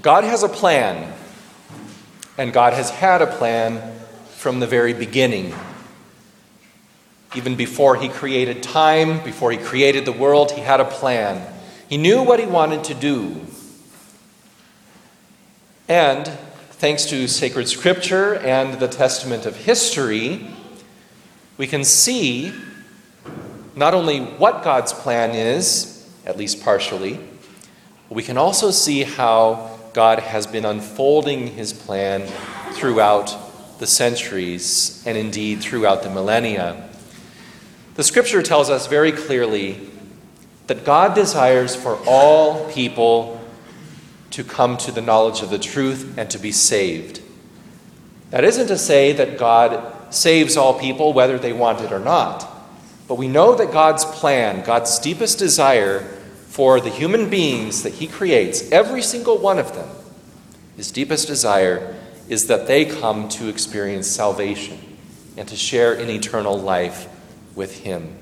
God has a plan, and God has had a plan from the very beginning. Even before he created time, before he created the world, he had a plan. He knew what he wanted to do. And thanks to sacred scripture and the testament of history, we can see not only what God's plan is, at least partially, but we can also see how God has been unfolding his plan throughout the centuries and indeed throughout the millennia. The scripture tells us very clearly that God desires for all people to come to the knowledge of the truth and to be saved. That isn't to say that God saves all people whether they want it or not. But we know that God's plan, God's deepest desire for the human beings that he creates, every single one of them, his deepest desire is that they come to experience salvation and to share in eternal life with him.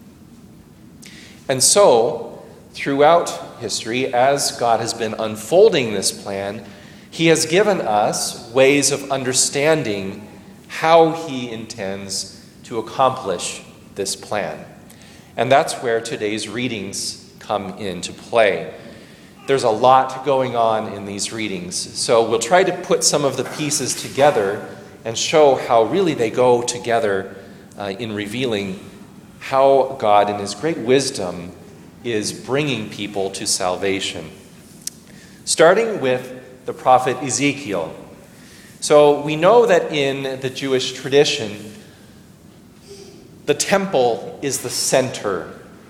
And so, throughout history, as God has been unfolding this plan, he has given us ways of understanding how he intends to accomplish this plan. And that's where today's readings come into play. There's a lot going on in these readings, so we'll try to put some of the pieces together and show how really they go together in revealing how God, in his great wisdom, is bringing people to salvation. Starting with the prophet Ezekiel. So we know that in the Jewish tradition, the temple is the center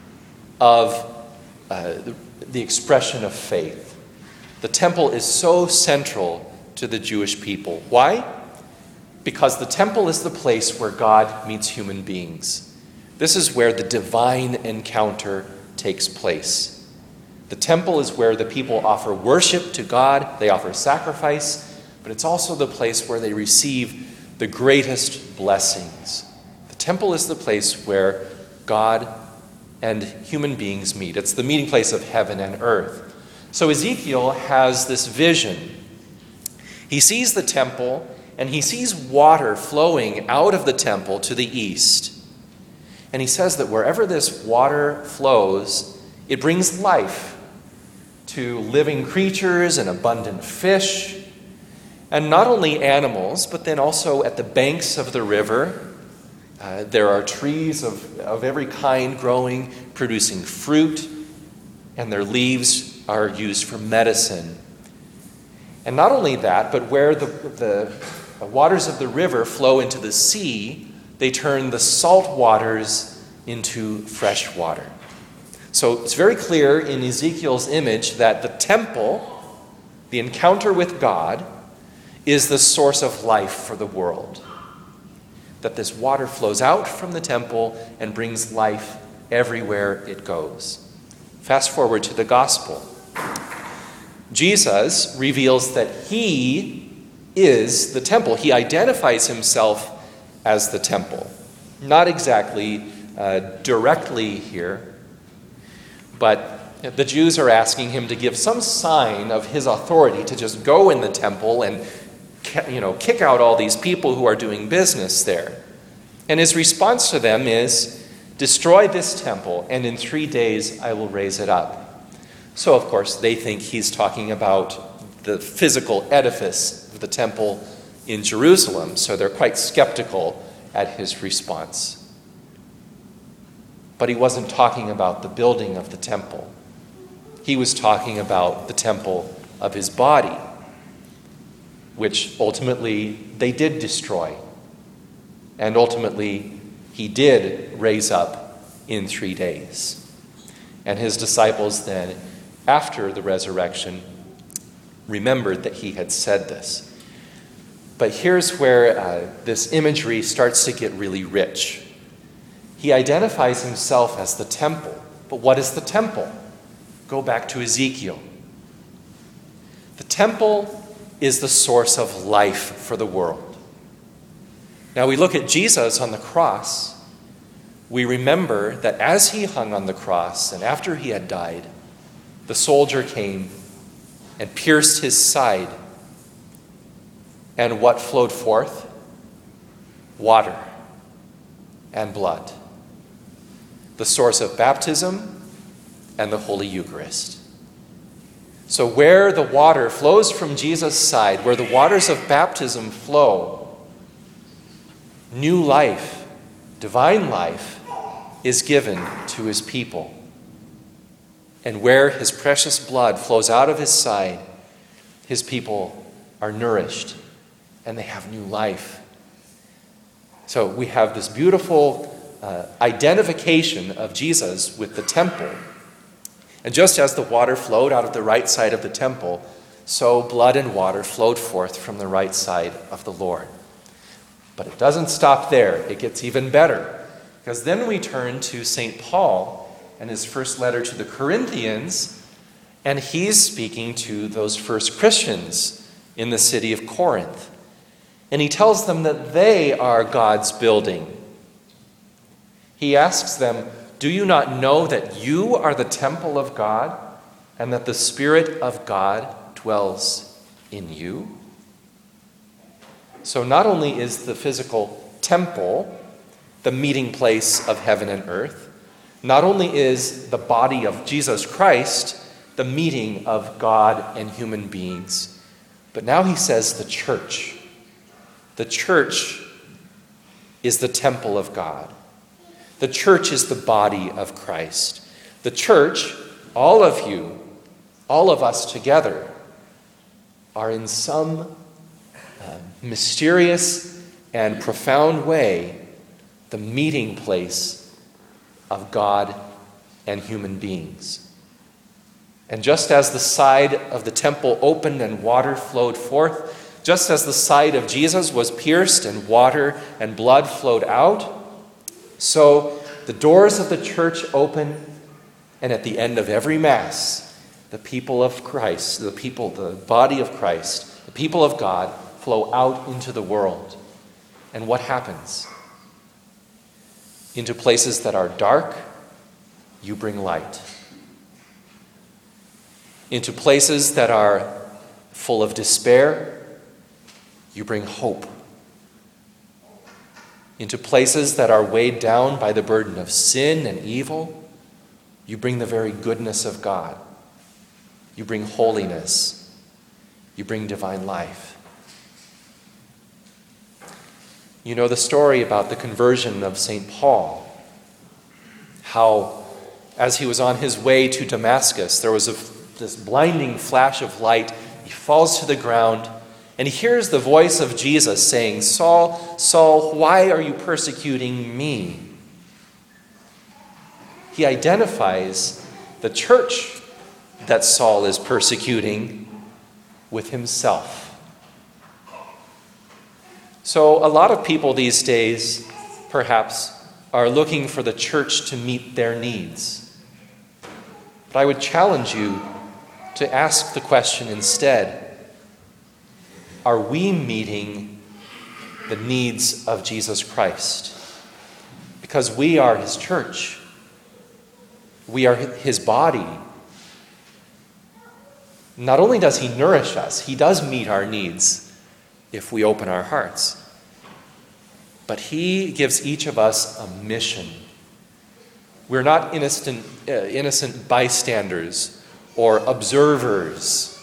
of the expression of faith. The temple is so central to the Jewish people. Why? Because the temple is the place where God meets human beings. This is where the divine encounter takes place. The temple is where the people offer worship to God, they offer sacrifice, but it's also the place where they receive the greatest blessings. The temple is the place where God and human beings meet. It's the meeting place of heaven and earth. So Ezekiel has this vision. He sees the temple, and he sees water flowing out of the temple to the east. And he says that wherever this water flows, it brings life to living creatures and abundant fish, and not only animals, but then also at the banks of the river, there are trees of every kind growing, producing fruit, and their leaves are used for medicine. And not only that, but where the waters of the river flow into the sea, they turn the salt waters into fresh water. So it's very clear in Ezekiel's image that the temple, the encounter with God, is the source of life for the world. That this water flows out from the temple and brings life everywhere it goes. Fast forward to the gospel. Jesus reveals that he is the temple. He identifies himself as the temple. Not exactly directly here, but the Jews are asking him to give some sign of his authority to just go in the temple and kick out all these people who are doing business there. And his response to them is, destroy this temple, and in 3 days I will raise it up. So, of course, they think he's talking about the physical edifice of the temple in Jerusalem, so they're quite skeptical at his response. But he wasn't talking about the building of the temple. He was talking about the temple of his body, which ultimately they did destroy. And ultimately, he did raise up in 3 days. And his disciples then, after the resurrection, remembered that he had said this. But here's where this imagery starts to get really rich. He identifies himself as the temple. But what is the temple? Go back to Ezekiel. The temple is the source of life for the world. Now we look at Jesus on the cross. We remember that as he hung on the cross and after he had died, the soldier came and pierced his side. And what flowed forth? Water and blood. The source of baptism and the Holy Eucharist. So where the water flows from Jesus' side, where the waters of baptism flow, new life, divine life, is given to his people. And where his precious blood flows out of his side, his people are nourished and they have new life. So we have this beautiful identification of Jesus with the temple. And just as the water flowed out of the right side of the temple, so blood and water flowed forth from the right side of the Lord. But it doesn't stop there. It gets even better. Because then we turn to St. Paul and his first letter to the Corinthians, and he's speaking to those first Christians in the city of Corinth. And he tells them that they are God's building. He asks them, "Do you not know that you are the temple of God, and that the Spirit of God dwells in you?" So not only is the physical temple the meeting place of heaven and earth, not only is the body of Jesus Christ the meeting of God and human beings, but now he says the church. The church is the temple of God. The church is the body of Christ. The church, all of you, all of us together, are in some mysterious and profound way the meeting place of God and human beings. And just as the side of the temple opened and water flowed forth, just as the side of Jesus was pierced and water and blood flowed out, so the doors of the church open, and at the end of every Mass, the people of Christ, the body of Christ, the people of God flow out into the world. And what happens? Into places that are dark, you bring light. Into places that are full of despair, you bring hope. Into places that are weighed down by the burden of sin and evil, you bring the very goodness of God. You bring holiness. You bring divine life. You know the story about the conversion of St. Paul. How, as he was on his way to Damascus, there was this blinding flash of light. He falls to the ground, and he hears the voice of Jesus saying, "Saul, Saul, why are you persecuting me?" He identifies the church that Saul is persecuting with himself. So a lot of people these days, perhaps, are looking for the church to meet their needs. But I would challenge you to ask the question instead, are we meeting the needs of Jesus Christ? Because we are his church. We are his body. Not only does he nourish us, he does meet our needs if we open our hearts. But he gives each of us a mission. We're not innocent bystanders or observers.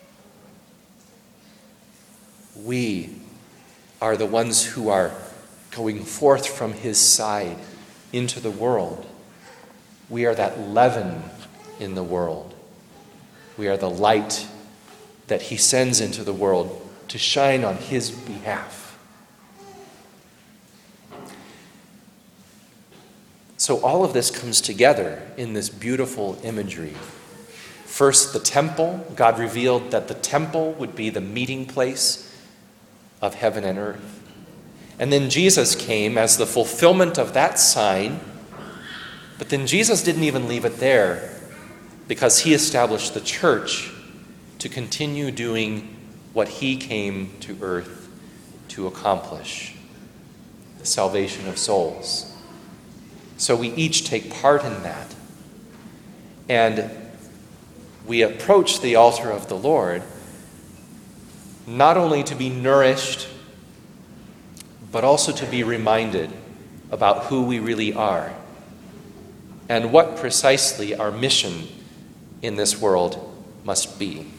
We are the ones who are going forth from his side into the world. We are that leaven in the world. We are the light that he sends into the world to shine on his behalf. So all of this comes together in this beautiful imagery. First, the temple. God revealed that the temple would be the meeting place of heaven and earth. And then Jesus came as the fulfillment of that sign. But then Jesus didn't even leave it there, because he established the church to continue doing what he came to earth to accomplish, the salvation of souls. So we each take part in that. And we approach the altar of the Lord not only to be nourished, but also to be reminded about who we really are and what precisely our mission in this world must be.